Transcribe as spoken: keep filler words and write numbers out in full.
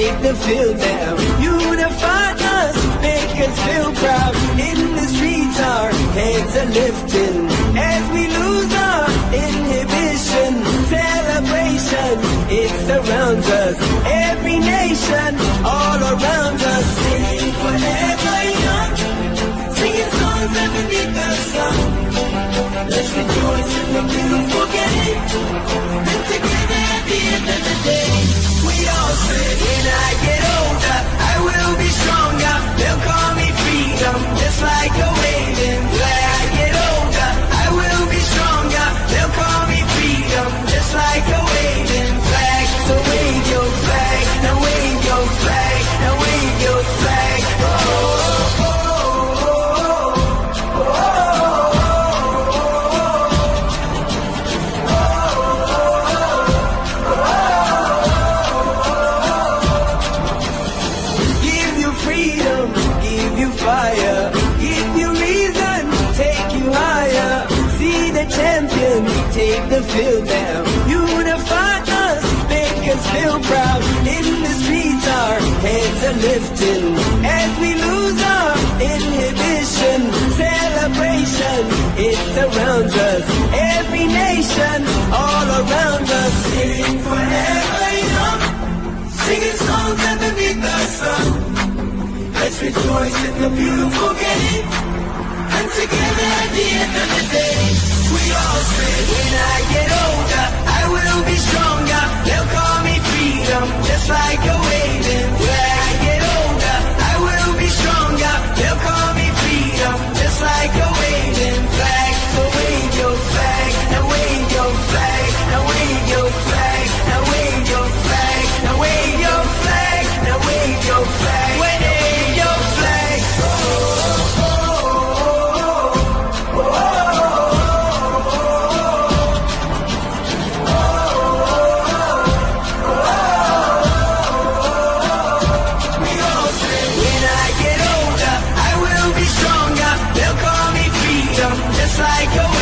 take the field now. Unify us, make us feel proud. In the streets our heads are lifting as we lose our inhibition. Celebration, it surrounds us. Every nation, all around us. Sing forever young, singing songs underneath the sun. Let's rejoice in the beautiful game, and together at the end of the day, we all say, when I get older, I will be stronger. They'll call me freedom, just like a waving flag. I get older, I will be stronger. They'll call me freedom, just like a waving flag. So wave your flag, now wave your flag, now wave your flag. Oh, oh, oh, oh, oh, oh. Fire, give you reason, take you higher. See the champions take the field now. Unify us, make us feel proud. In the streets our heads are lifting as we lose our inhibition. Celebration, it surrounds us. Every nation, all around us. Sing forever young, singing songs underneath the sun. Let's rejoice in the beautiful game, and together at the end of the day, we all say, when I get older, I will be stronger. They'll call me freedom, just like a waving flag. I get older, I will be stronger. They'll call me freedom, just like a waving flag. So wave your flag, now wave your flag, now wave your flag, now wave your flag, now wave your flag, now wave your flag. Wave your flag. Oh, oh, oh, oh, oh, oh. We all say, when I get older, I will be stronger. They'll call me freedom, just like a